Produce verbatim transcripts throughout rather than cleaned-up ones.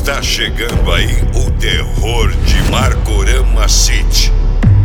Está chegando aí o terror de Marcorama City.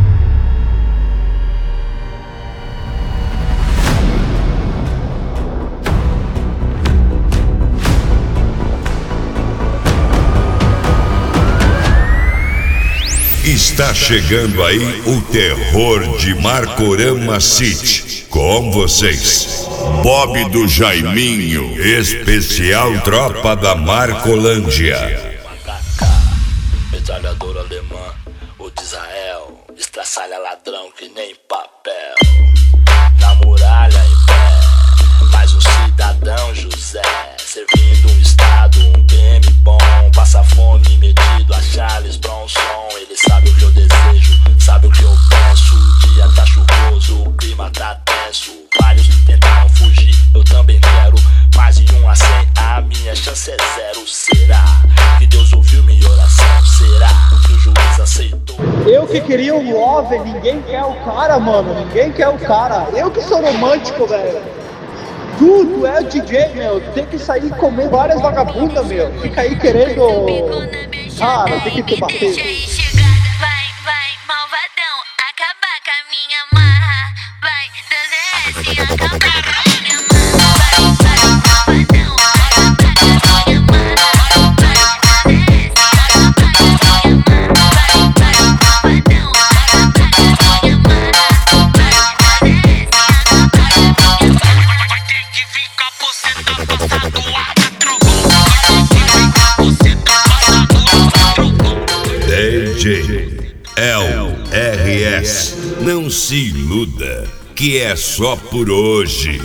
Está chegando aí o terror de Marcorama City. Com vocês, Bob do Jaiminho, especial Tropa da Marcolândia. Metralhador alemã, o de Israel, estraçalha ladrão que nem papel. Na muralha em pé, mais um cidadão José, servindo um estado, um P M bom, passa fome medido a Charles Bronson. Ele sabe o que eu desejo, sabe o que eu penso. O dia tá chuvoso, o clima tá tenso. Vários tentaram fugir, eu também quero. Mais de um a cem, a minha chance é zero. Será que Deus ouviu minha oração? Será que o juiz aceitou? Eu que queria um love, ninguém quer o cara, mano. Ninguém quer o cara. Eu que sou romântico, velho. Tu, tu é o D J, meu. Tu tem que sair e comer várias vagabundas, meu. Fica aí querendo. Cara, tem que te bater. Vai, vai, malvadão, acabar com a minha marra. Vai, Deus é esse, acabar com a minha marra. Vai, vai, malvadão, acabar com a minha marra. Vai, Deus é esse, acabar com a minha marra. Vai, vai, malvadão, acabar com a minha marra. Vai, Deus é esse, acabar com a minha marra. Vai ter que ficar você tá passado a trocou. Vai ter que ficar você tá passado a trocou. D J L R S, não se iluda, que é só por hoje.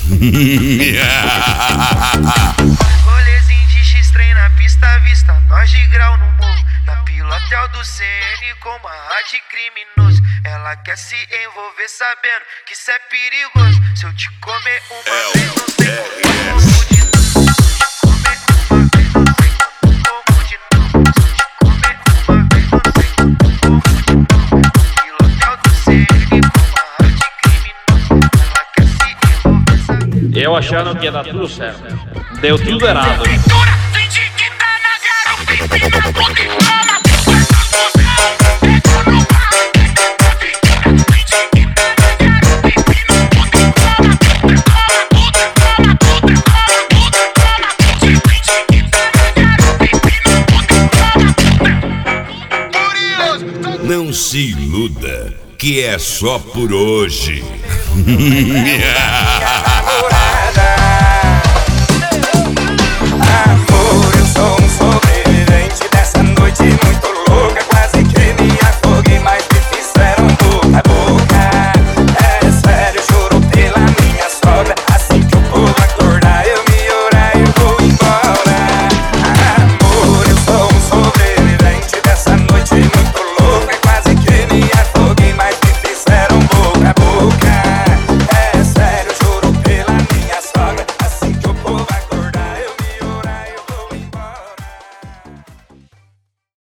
Rolezinho de X-Trem na pista, vista nós de grau no morro. Na pilotel do C N com barra de criminoso. Ela quer se envolver sabendo que isso é perigoso. Se eu te comer uma vez, não sei como de novo. Eu achando que ia dar tudo certo. Deu tudo errado. Não se iluda, que é só por hoje.